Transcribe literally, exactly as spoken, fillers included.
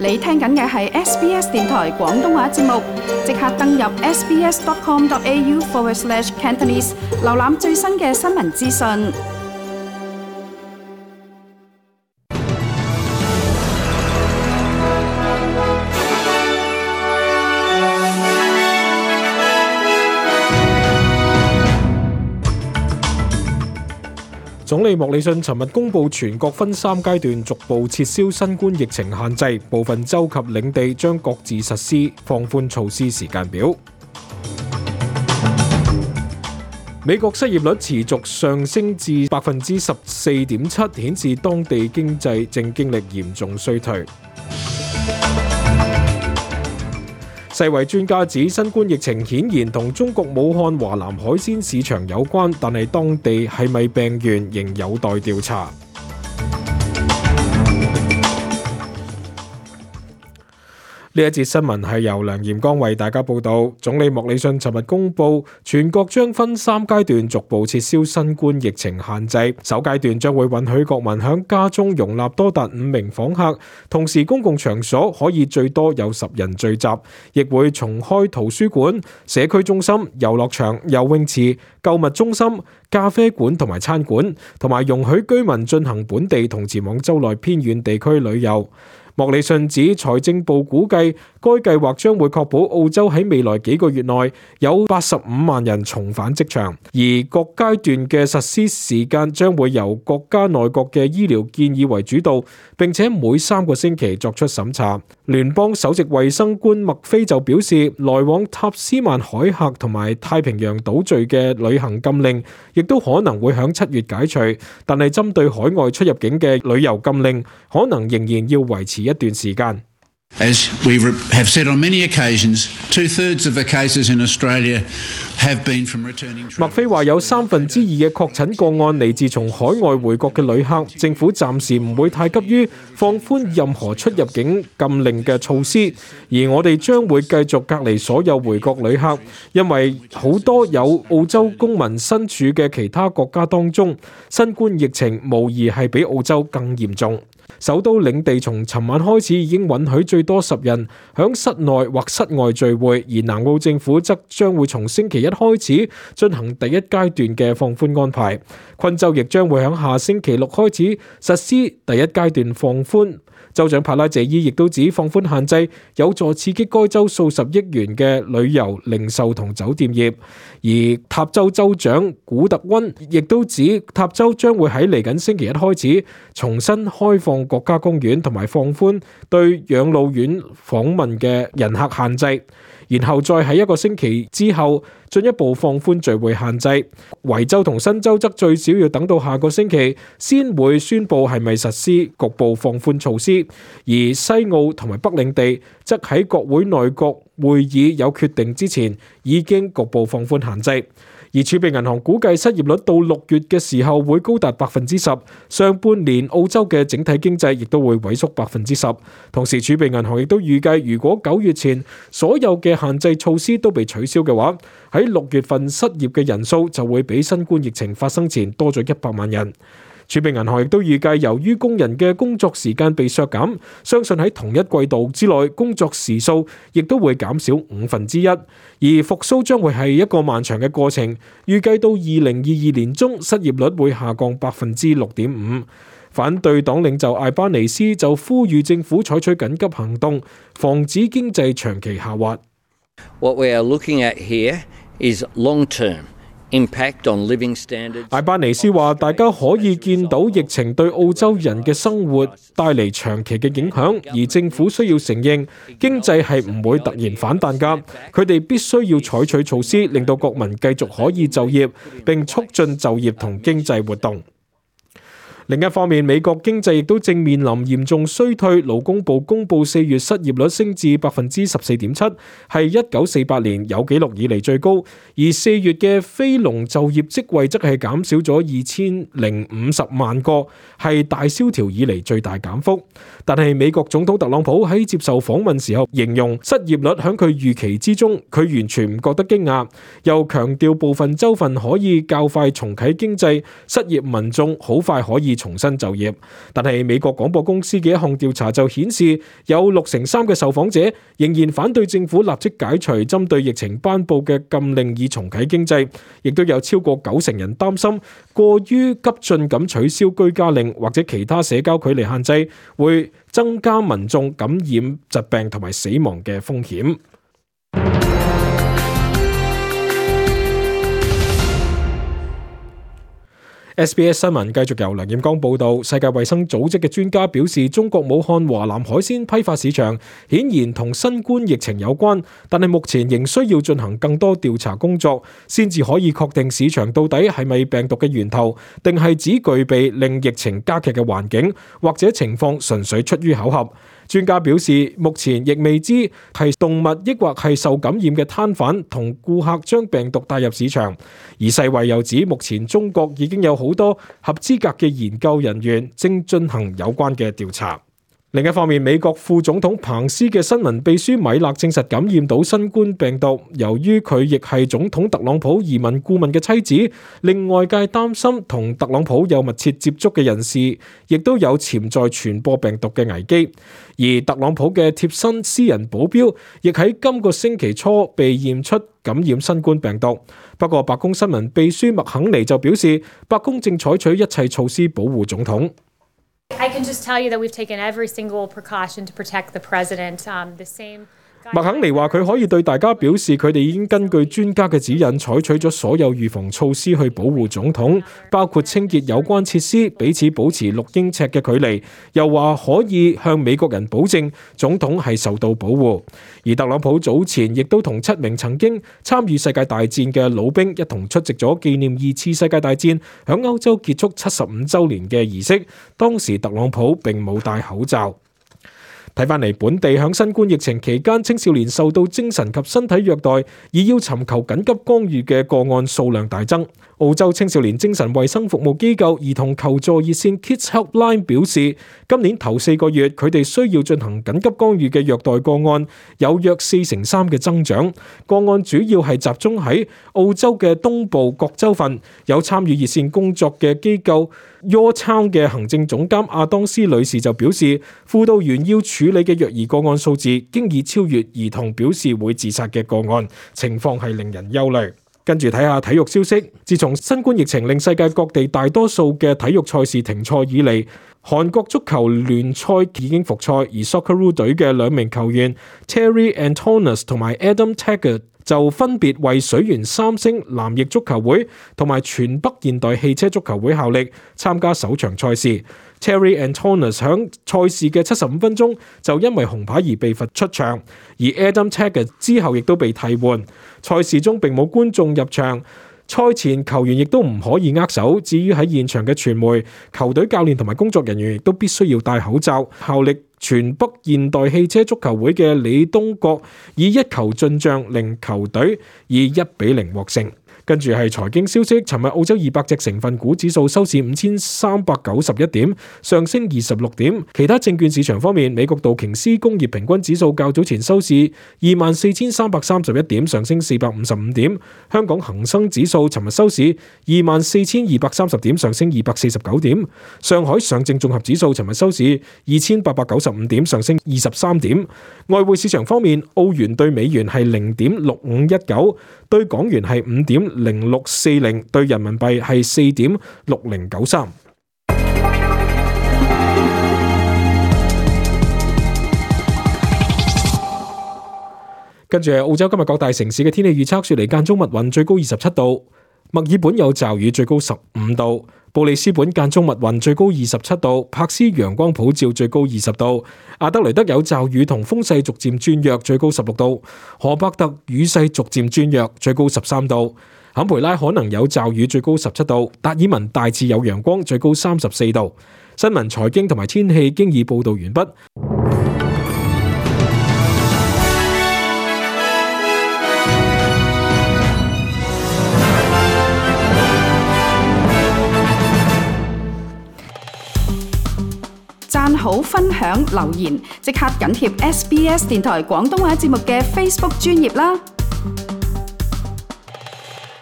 你聽緊嘅係 S B S 電台廣東話節目，即刻登入 sbs.com.au forward slash Cantonese， 瀏覽最新嘅新聞資訊。 總理莫里遜尋日公布全國分三階段逐步撤銷新冠疫情限制，部分州及領地將各自實施放寬措施時間表。美國失業率持續上升至百分之十四點七，顯示當地經濟正經歷嚴重衰退。世衛專家指，新冠疫情顯然同中國武漢華南海鮮市場有關，但係當地係咪病源仍有待調查。呢一節新聞係由梁炎光為大家報道。總理莫里遜尋日公布，全國將分三階段逐步撤銷新冠疫情限制。首階段將會允許國民喺家中容納多達五名訪客，同時公共場所可以最多有十人聚集，亦會重開圖書館、社區中心、遊樂場、游泳池、購物中心、咖啡館同埋餐館，同埋容許居民進行本地同前往州內偏遠地區旅遊。莫里遜指，財政部估計該計劃將會確保澳洲喺未來幾個月內有八十五萬人重返職場，而各階段嘅實施時間將會由國家內閣嘅醫療建議為主導，並且每三個星期作出審查。聯邦首席衛生官麥菲就表示，來往塔斯曼海峽同埋太平洋島嶼嘅旅行禁令亦都可能會響七月解除，但係針對海外出入境嘅旅遊禁令可能仍然要維持一段時間。 As we have said on many occasions, two-thirds of the cases in Australia have been from returning travelers. 麥菲話有三分之二嘅確診個案嚟自從海外回國嘅旅客，政府暫時唔會太急於放寬任何出入境禁令嘅措施，而我哋將會繼續隔離所有回國旅客，因為好多有澳洲公民身處嘅其他國家當中，新冠疫情無疑係比澳洲更嚴重。首都領地從尋晚開始已經允許最多十人響室內或室外聚會，而南澳政府則將會從星期一開始進行第一階段嘅放寬安排。昆州亦將會響下星期六開始實施第一階段放寬。州長帕拉謝伊亦都指，放寬限制有助刺激該州數十億元嘅旅遊、零售同酒店業。而塔州州長古特溫亦都指，塔州將會喺嚟緊星期一開始重新開放國家公園，同埋放寬對養老院訪問嘅人客限制，然後再喺一個星期之後進一步放寬聚會限制。維州同新州則最少要等到下個星期先會宣布係咪實施局部放寬措施，而西澳同埋北領地則喺國會內閣會議有決定之前已經局部放寬限制。而儲備銀行估計失業率到六月嘅時候會高達百分之十，上半年澳洲嘅整體經濟亦都會萎縮百分之十。同時儲備銀行亦都預計，如果九月前所有嘅限制措施都被取消嘅話，喺六月份失業嘅人數就會比新冠疫情發生前多咗一百萬人。儲備銀行亦都預計，由於工人嘅工作時間被削減，相信喺同一季度之內工作時數亦都會減少五分之一，而復甦將會係一個漫長嘅過程。預計到二零二二年中，失業率會下降百分之六點五。反對黨領袖艾巴尼斯就呼籲政府採取緊急行動，防止經濟長期下滑。 What we are looking at here is long-term impact on living standards. 艾巴尼斯話，大家可以見到疫情對澳洲人嘅生活帶嚟長期嘅影響，而政府需要承認經濟係唔會突然反彈㗎。佢哋必須要採取措施，令到國民繼續可以就業，並促進就業同經濟活動。另一方面，美國經濟亦都正面臨嚴重衰退。勞工部公布四月失業率升至百分之十四點七，係一九四八年有紀錄以嚟最高。而四月嘅非農就業職位則係減少咗二千零五十萬個，係大蕭條以嚟最大減幅。但係美國總統特朗普喺接受訪問時候形容失業率喺佢預期之中，佢完全唔覺得驚訝，又強調部分州份可以較快重啟經濟，失業民眾好快可以以重新就業。但係美國廣播公司嘅一項調查就顯示，有六成三嘅受訪者仍然反對政府立即解除針對疫情頒布嘅禁令以重啟經濟，亦都有超過九成人擔心過於急進咁取消居家令或者其他社交距離限制會增加民眾感染疾病同埋死亡嘅風險。S B S 新聞繼續由梁彥剛報道。世界衛生組織嘅專家表示，中國武漢華南海鮮批發市場顯然同新冠疫情有關，但係目前仍需要進行更多調查工作，先至可以確定市場到底係咪病毒嘅源頭，定係只具備令疫情加劇嘅環境，或者情況純粹出於巧合。專家表示，目前亦未知係動物抑或係受感染嘅攤販同顧客將病毒帶入市場。而世衛又指，目前中國已經有好多合資格嘅研究人員正進行有關嘅調查。另一方面，美國副總統彭斯嘅新聞秘書米勒證實感染到新冠病毒，由於佢亦係總統特朗普移民顧問嘅妻子，令外界擔心同特朗普有密切接觸嘅人士亦都有潛在傳播病毒嘅危機。而特朗普嘅貼身私人保鏢亦喺今個星期初被驗出感染新冠病毒。不過白宮新聞秘書麥肯尼就表示，白宮正採取一切措施保護總統。 I can just tell you that we've taken every single precaution to protect the president. Um, the same. 麥肯尼話佢可以對大家表示，佢哋已經根據專家嘅指引採取咗所有預防措施去保護總統，包括清潔有關設施，彼此保持六英尺嘅距離。又話可以向美國人保證總統係受到保護。而特朗普早前亦都同七名曾經參與世界大戰嘅老兵一同出席咗紀念二次世界大戰響歐洲結束七十五週年嘅儀式，當時特朗普並冇戴口罩。睇返嚟，本地響新冠疫情期間，青少年受到精神及身體虐待而要尋求緊急干預嘅個案數量大增。澳洲青少年精神衛生服務機構兒童求助熱線 Kids Helpline 表示，今年頭四個月佢哋需要進行緊急干預嘅虐待個案有約四成三嘅增長。個案主要係集中喺澳洲嘅東部各州份。有參與熱線工作嘅機構 Your Town 嘅行政總監阿當斯女士就表示，輔導員要處理嘅虐兒個案數字經已超越兒童表示會自殺嘅個案，情況係令人憂慮。跟住睇下體育消息，自從新冠疫情令世界各地大多數嘅體育賽事停賽以嚟，韓國足球聯賽已經復賽，而 Socceroo 隊嘅兩名球員 Terry Antonis 同埋 Adam Taggart 就分別為水原三星藍翼足球會同埋全北現代汽車足球會效力，參加首場賽事。Terry Antonis 響賽事嘅七十五分鐘就因為紅牌而被罰出場，而 Adam Taggart 之後亦都被替換。賽事中並冇觀眾入場，賽前球員亦都唔可以握手。至於喺現場嘅傳媒、球隊教練同埋工作人員亦都必須要戴口罩。效力全北現代汽車足球會嘅李東國以一球進帳，令球隊以一比零獲勝。跟住係財經消息，尋日澳洲二百隻成分股指數收市五千三百九十一點，上升二十六點。其他證券市場方面，美國道瓊斯工業平均指數較早前收市二萬四千三百三十一點，上升四百五十五點。香港恒生指數尋日收市二萬四千二百三十點，上升二百四十九點。上海上證綜合指數尋日收市二千八百九十五點，上升二十三點。外匯市場方面，澳元對美元係零點六五一九，對港元係五點零六四零，對人民幣係四點六零九三。跟住係澳洲今日各大城市嘅天氣預測，雪梨間中密雲，最高二十七度；墨爾本有驟雨，最高十五度；布里斯本間中密雲，最高二十七度；柏斯陽光普照，最高二十度；阿德雷德有驟雨同風勢逐漸轉弱，最高十六度；荷伯特雨勢逐漸轉弱，最高十三度；坎培拉可能有驟雨，最高十七度；達爾文大致有陽光，最高三十四度。新聞、財經同埋天氣經已報道完畢。 讚好、分享、留言，即刻緊貼 S B S 電台廣東話節目嘅 Facebook 專頁啦！